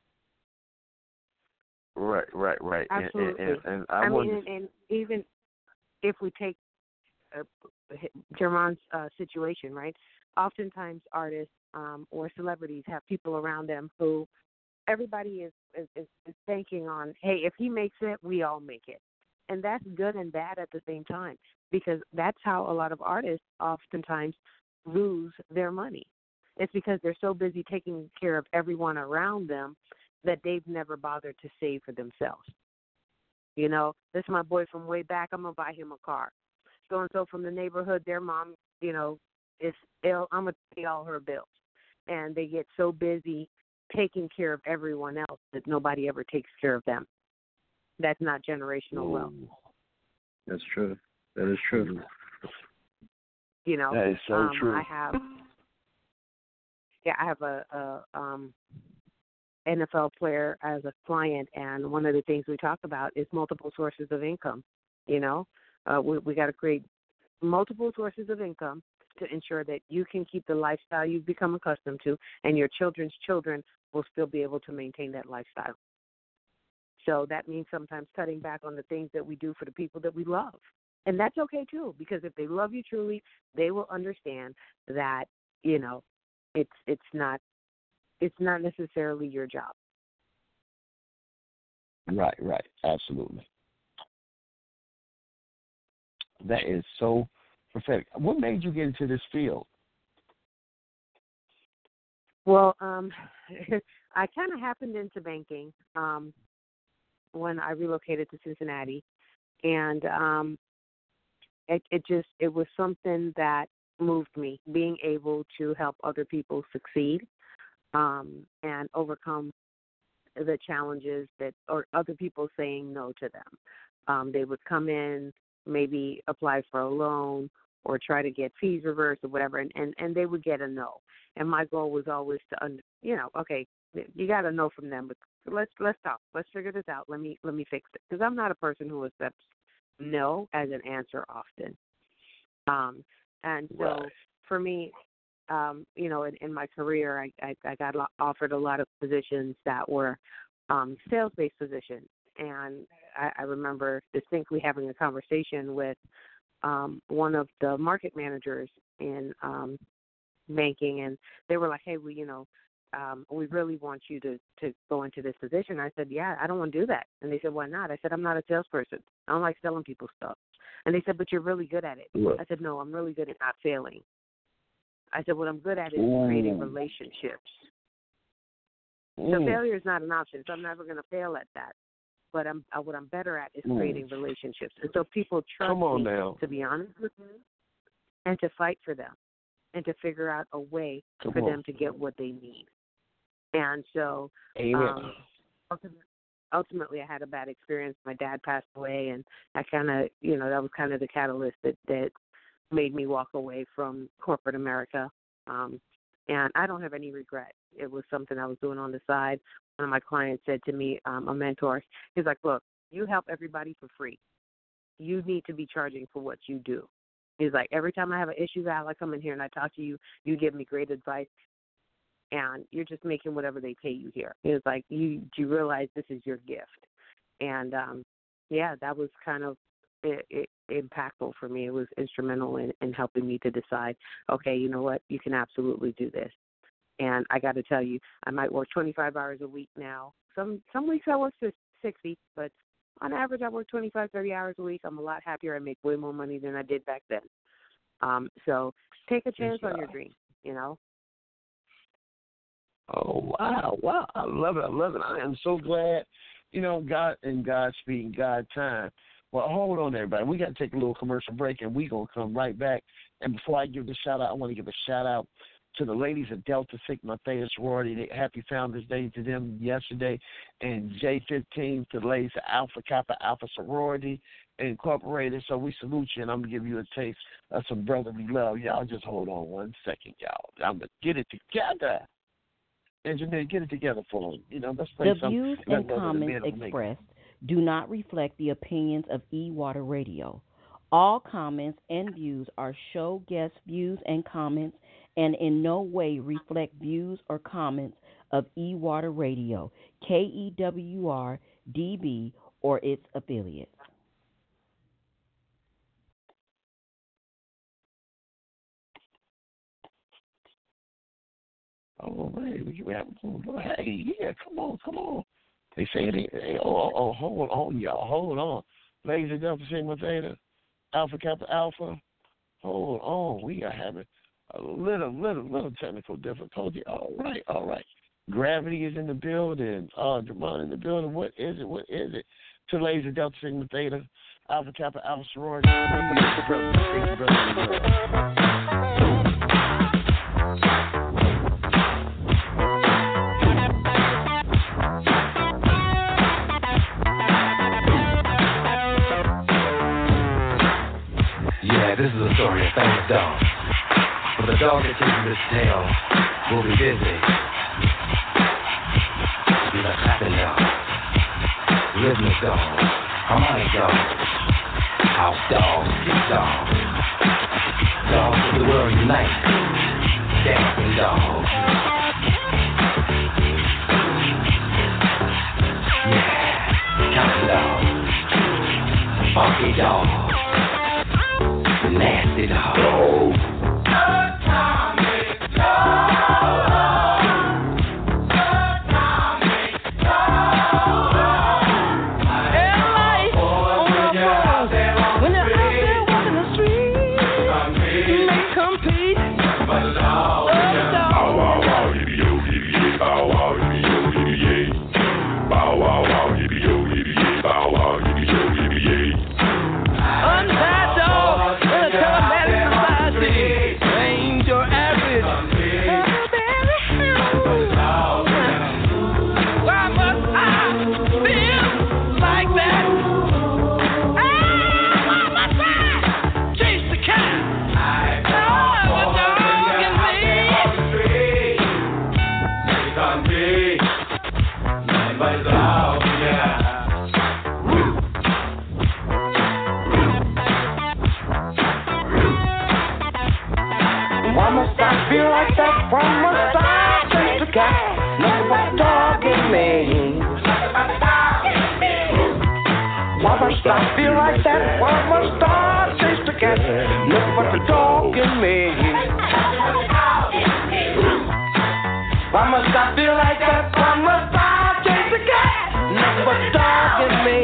Right. Absolutely. And I mean, and even if we take Jermon's situation, right? Oftentimes artists or celebrities have people around them who everybody is banking on, hey, if he makes it, we all make it. And that's good and bad at the same time, because that's how a lot of artists oftentimes lose their money. It's because they're so busy taking care of everyone around them that they've never bothered to save for themselves. You know, this is my boy from way back, I'm going to buy him a car. So-and-so from the neighborhood, their mom, you know, is ill, I'm going to pay all her bills. And they get so busy taking care of everyone else that nobody ever takes care of them. That's not generational wealth. That's true. That is true. You know, that is so true. I have a NFL player as a client, and one of the things we talk about is multiple sources of income. You know, we got to create multiple sources of income to ensure that you can keep the lifestyle you've become accustomed to, and your children's children will still be able to maintain that lifestyle. So that means sometimes cutting back on the things that we do for the people that we love. And that's okay, too, because if they love you truly, they will understand that, you know, it's not necessarily your job. Right, absolutely. That is so prophetic. What made you get into this field? Well, I kind of happened into banking when I relocated to Cincinnati, and it was something that moved me, being able to help other people succeed and overcome the challenges or other people saying no to them. They would come in, maybe apply for a loan or try to get fees reversed or whatever, and they would get a no. And my goal was always to, okay, you got a no from them, but let's talk. Let's figure this out. Let me fix it, because I'm not a person who accepts no as an answer often. And so for me, in my career, I got offered a lot of positions that were sales-based positions. And I remember distinctly having a conversation with one of the market managers in banking, and they were like, hey, we really want you to go into this position. I said, yeah, I don't want to do that. And they said, why not? I said, I'm not a salesperson. I don't like selling people stuff. And they said, but you're really good at it. I said, no, I'm really good at not failing. I said, what I'm good at is creating relationships. So failure is not an option, so I'm never going to fail at that. But what I'm better at is creating relationships. And so people trust me, to be honest with them, and to fight for them, and to figure out a way for them to get what they need. And so ultimately I had a bad experience. My dad passed away, and I kind of, that was kind of the catalyst that made me walk away from corporate America. And I don't have any regret. It was something I was doing on the side. One of my clients said to me, a mentor, he's like, look, you help everybody for free. You need to be charging for what you do. He's like, every time I have an issue, Val, I come in here and I talk to you. You give me great advice, and you're just making whatever they pay you here. He was like, do you realize this is your gift? And, that was kind of impactful for me. It was instrumental in helping me to decide, okay, you know what, you can absolutely do this. And I got to tell you, I might work 25 hours a week now. Some weeks I work 60, but on average I work 25, 30 hours a week. I'm a lot happier. I make way more money than I did back then. So take a chance on your dream, Oh, wow. I love it. I am so glad, God and God speaking, God time. Well, hold on, everybody. We got to take a little commercial break, and we're going to come right back. And before I give the shout-out, I want to give a shout-out to the ladies at Delta Sigma Theta Sorority. Happy Founders Day to them yesterday. And J15 to the ladies at Alpha Kappa Alpha Sorority Incorporated. So we salute you, and I'm going to give you a taste of some brotherly love. Y'all just hold on one second, y'all. I'm going to get it together. Engineer, get it together for them. Let's play the views and comments expressed do not reflect the opinions of E-Water Radio. All comments and views are show guest views and comments and in no way reflect views or comments of E-Water Radio, KEWR, DB, or its affiliates. Oh, man, hey, yeah, come on. They say it. Hold on, y'all. Hold on. Ladies and gentlemen, Sigma Theta, Alpha Kappa Alpha. Hold on. We are having a little technical difficulty. All right. Gravity is in the building. Dramon in the building. What is it? To ladies and Delta Sigma Theta, Alpha Kappa Alpha sorority. Yeah, this is a story of famous dog. For the dog that chases this tail will be busy. Be the clapping dog, rhythmic dog, harmonic dog, house dog, street dog. Dogs of the world unite, dancing dog. Yeah, counting dog, funky dog. Nasty dog. I feel like that. Why must I chase the cat? Nothing but the dog in me. Why must I feel like that? Why must I chase the cat? Nothing but the dog in me.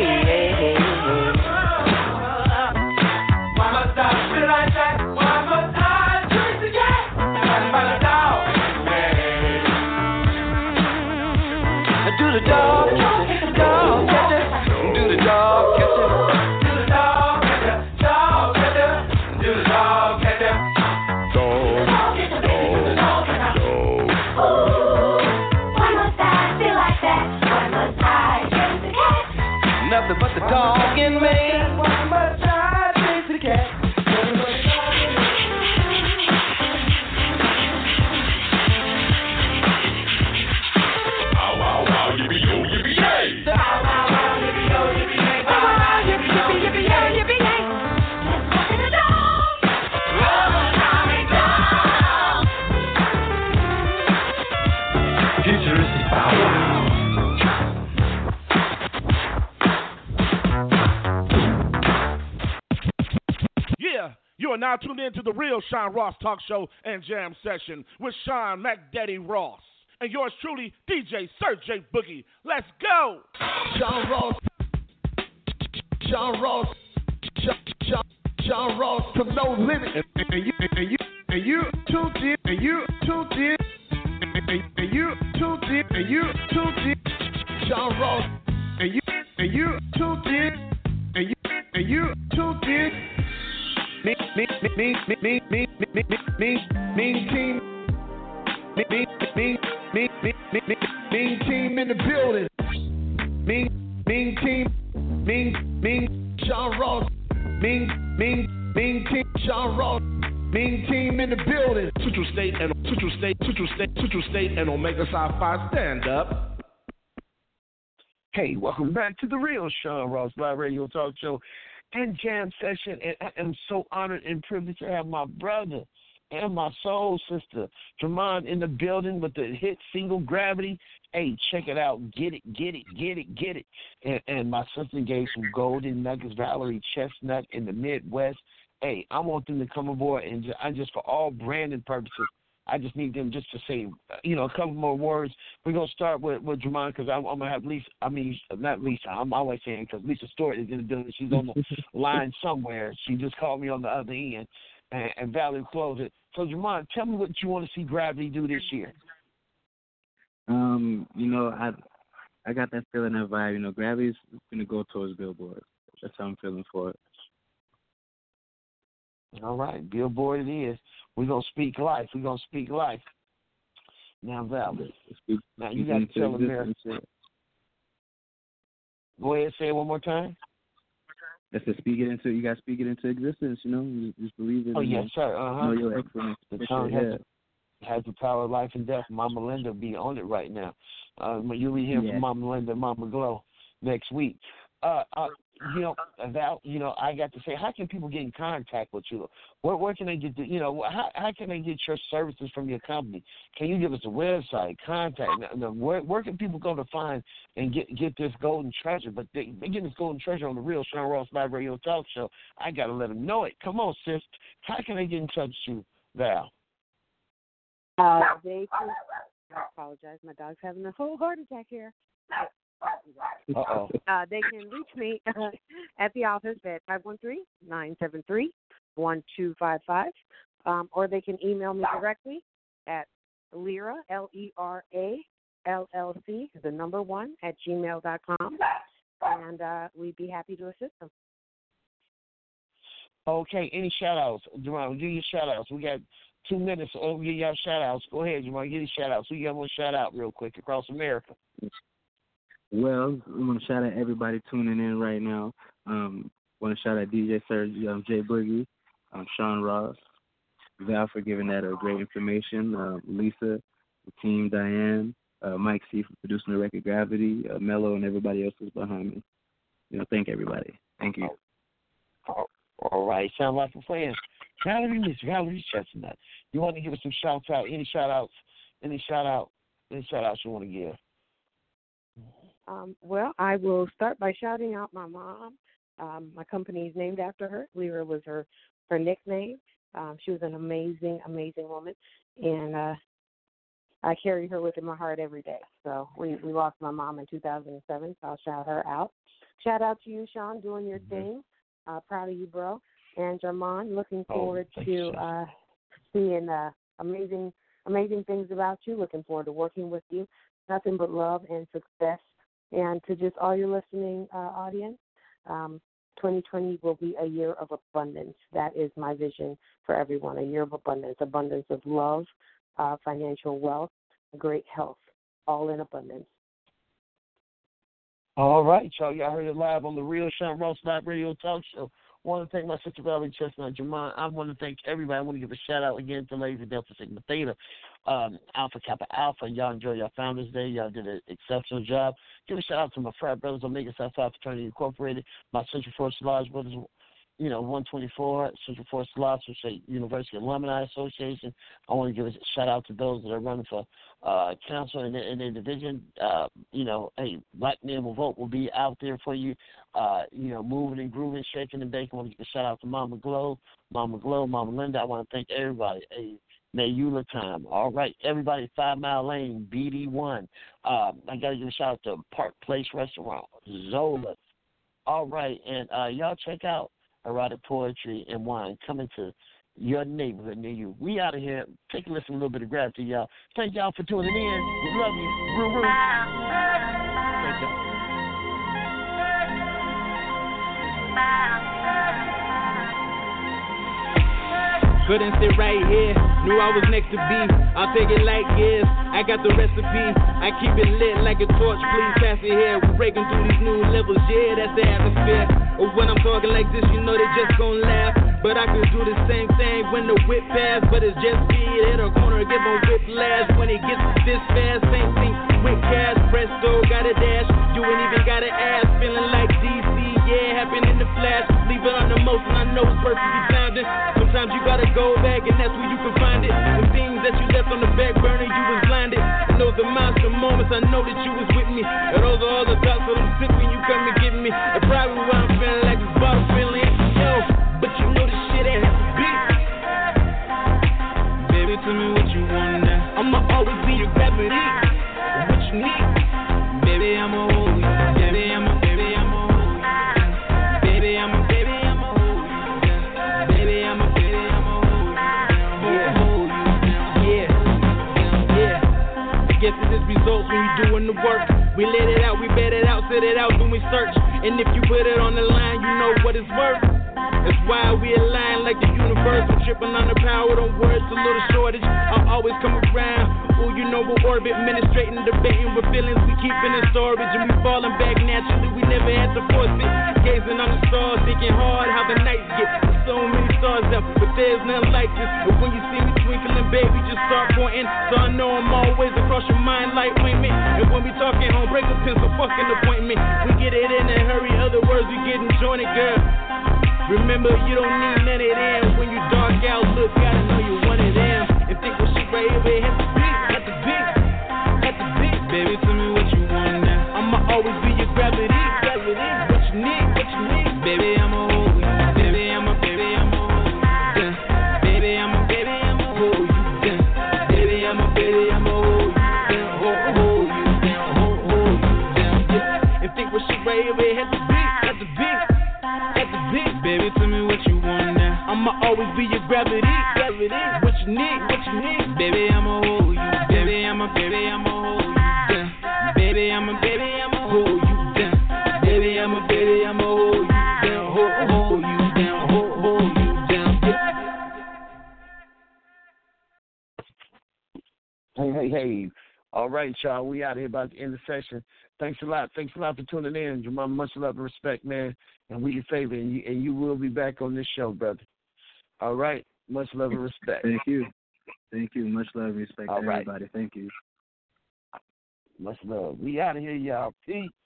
Why must I feel like that? Why must I chase the cat? Nothing but the dog in me. Do the dog, dog, catch it. Do the dog, catch it. Nothing but the dog in me. Why must I chase the cat? Ow, ow, ow, yippee-yo, yippee-yay. Ow, ow, ow, yippee-yo, yippee-yay. Ow, ow, yippee-yo, yippee-yay, yippee-yay. Let's walk in the dog. Futuristic power. You are now tuned in to the Real Sean Ross Talk Show and Jam Session with Sean McDaddy Ross. And yours truly, DJ Sir J Boogie. Let's go! Sean Ross to no limit. And you tuned in. Sean Ross. And you tuned in. Mean team in the building. Mean Sean Ross. Mean team Sean Ross. Mean team in the building. Central State and Omega Psi Phi, stand up. Hey, welcome back to the Real Sean Ross Live Radio Talk Show and Jam Session, and I am so honored and privileged to have my brother and my soul sister, Dramon, in the building with the hit single Gravity. Hey, check it out. Get it. And my sister gave some golden nuggets, Valerie Chestnut in the Midwest. Hey, I want them to come aboard and just for all branding purposes, I just need them just to say, a couple more words. We're going to start with Jermon because I'm going to have Lisa. I mean, not Lisa. I'm always saying because Lisa Stewart is in the building. She's on the line somewhere. She just called me on the other end, and Valerie closed it. So, Jermon, tell me what you want to see Gravity do this year. I got that feeling, that vibe. Gravity's going to go towards Billboard. That's how I'm feeling for it. All right, Billboard it is. We're going to speak life. Now, Val, now you got to tell America. Go ahead, say it one more time. That's to speak it into. You got to speak it into existence. You just believe it. Oh yes, sir. Know your excellence. The tongue has the power of life and death. Mama Linda be on it right now. You'll be hearing from Mama Linda, Mama Glow next week. Val, I got to say, how can people get in contact with you? Where can they get how can they get your services from your company? Can you give us a website, contact? Where can people go to find and get this golden treasure? But they're getting this golden treasure on the Real Sean Ross Live Radio Talk Show. I got to let them know it. Come on, sis. How can they get in touch with you, Val? I apologize. My dog's having a whole heart attack here. Uh-oh. They can reach me at the office at 513-973-1255, or they can email me directly at Lera, Lera, LLC, the number 1, at gmail.com, and we'd be happy to assist them. Okay, any shout-outs? Jermon, give your shout-outs. We got 2 minutes. We'll give y'all shout-outs. Go ahead, Jermon, give your shout-outs. We got one shout-out real quick across America. Well, I want to shout out everybody tuning in right now. Want to shout out DJ Serge, J Boogie, Sean Ross, Val for giving that great information, Lisa, the team, Diane, Mike C for producing the record Gravity, Mello, and everybody else is behind me. Thank everybody. Thank you. All right, sound like a plan. Valerie Chestnut. You want to give us some shouts out? Any shout outs you want to give? Well, I will start by shouting out my mom. My company is named after her. Lera was her nickname. She was an amazing, amazing woman, and I carry her within my heart every day. So we lost my mom in 2007, so I'll shout her out. Shout out to you, Sean, doing your thing. Proud of you, bro. And Jermon, looking forward to seeing amazing things about you. Looking forward to working with you. Nothing but love and success. And to just all your listening audience, 2020 will be a year of abundance. That is my vision for everyone, a year of abundance of love, financial wealth, great health, all in abundance. All right, y'all heard it live on the Real Sean Ross Live Radio Talk Show. I want to thank my sister Valerie Chestnut, Jermon. I want to thank everybody. I want to give a shout-out again to Ladies of Delta Sigma Theta, Alpha Kappa Alpha. Y'all enjoy your Founders Day. Y'all did an exceptional job. Give a shout-out to my frat brothers, Omega Psi Phi Fraternity Incorporated, my Central Force Lodge brothers, 124, Central Force Lodge, University Alumni Association. I want to give a shout-out to those that are running for council in their division. Hey, Black Men Will Vote will be out there for you, moving and grooving, shaking and baking. I want to give a shout-out to Mama Glow, Mama Linda. I want to thank everybody. Hey, Mayula time. All right, everybody, 5 Mile Lane, BD1. I got to give a shout-out to Park Place Restaurant, Zola. All right, and y'all check out Erotic Poetry and Wine coming to your neighborhood near you. We out of here. Take a listen to a little bit of Gravity, y'all. Thank y'all for tuning in. We love you. Roo, roo. Thank y'all. Couldn't sit right here, knew I was next to B. I'll take it like yes, I got the recipe. I keep it lit like a torch, please pass it here. We're breaking through these new levels, yeah, that's the atmosphere. Or when I'm talking like this, you know they just gon' laugh. But I could do the same thing when the whip pass. But it's just speed, hit a corner, give a whiplash. When it gets this fast, same thing with cash. Presto, got a dash, you ain't even got an ass. Feeling like DC, yeah, happened in the flash. Leave it on the motion, I know it's perfectly sounding. Sometimes you gotta go back and that's where you can find it. The things that you left on the back burner, you was blinded. And those are monster moments, I know that you was with me. And those are all the thoughts of them sick when you come and get me. And probably why I'm feeling like this bottle feeling, yo. But you know this shit ain't have to be. Baby, tell me what you want. results when you doing the work. We let it out, we bet it out, set it out, then we search. And if you put it on the line, you know what it's worth. That's why we align like the universe. I'm tripping on the power, on words, a little shortage. I'll always come around. Ooh, you know we're orbit, administrating, debating with feelings we keeping in storage. And we falling back naturally, we never had to force it. Gazing on the stars, thinking hard how the nights get. There's so many stars out, but there's nothing like this. But when you see me twinkling, baby, just start pointing. So I know I'm always across your mind like ointment. And when we talking home, break a pencil, fucking appointment. We get it in a hurry, other words, we getting jointed, girl. Remember, you don't need none of them. When you dark out, look, gotta know you one of them. And think what shit right here, at the beat, at the beat, at the beat. Baby, tell me what you want now. I'ma always be your gravity, gravity. What you need, baby, I'ma hold you. Baby, I'ma hold you down. Baby, I'ma hold you down. Baby, I'ma hold you down. Hold you down, hold you down. Yeah. And think what shit right here, at the beat, at the beat. Baby, tell me what you want now. I'ma always be your gravity, gravity. What you need, baby, I'ma hold you. Baby, I'ma hold you down. Baby, I'ma hold you down. Baby, I'ma hold you down. Hold you down, hold you down. Hey. All right, y'all. We out here about to end the session. Thanks a lot for tuning in. Jamal, much love and respect, man. And we your favorite, and you will be back on this show, brother. All right. Much love and respect. Thank you. Much love and respect to everybody. Thank you. Much love. We out of here, y'all. Peace.